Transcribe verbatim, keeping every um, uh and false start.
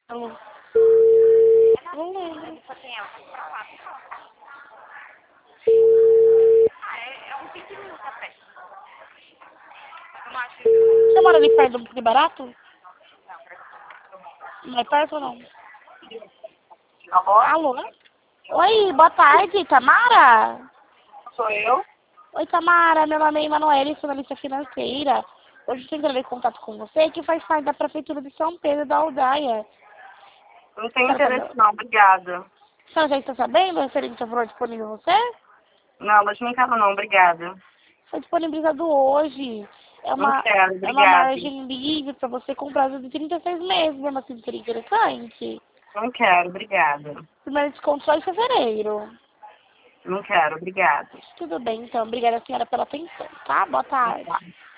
Alô? Não lembro. Você mora ali perto do barato? Não é perto ou não? Alô? Alô? Oi, boa tarde, Tamara? Sou eu? Oi, Tamara, meu nome é Emanuele, sou analista financeira. Hoje estou entrando em contato com você, que faz parte da Prefeitura de São Pedro da Aldeia. Não tenho Você interesse não, obrigada. já está sabendo? O serviço for disponível você? Não, mas não quero não, obrigada. Foi disponibilizado hoje. É Não uma, quero, é uma obrigada. margem livre para você comprar de trinta e seis meses, mesmo assim seria interessante. Não quero, obrigada. Primeiro desconto só em fevereiro. Não quero, obrigada. Tudo bem, então. Obrigada, senhora, pela atenção, tá? Boa tarde. Tá.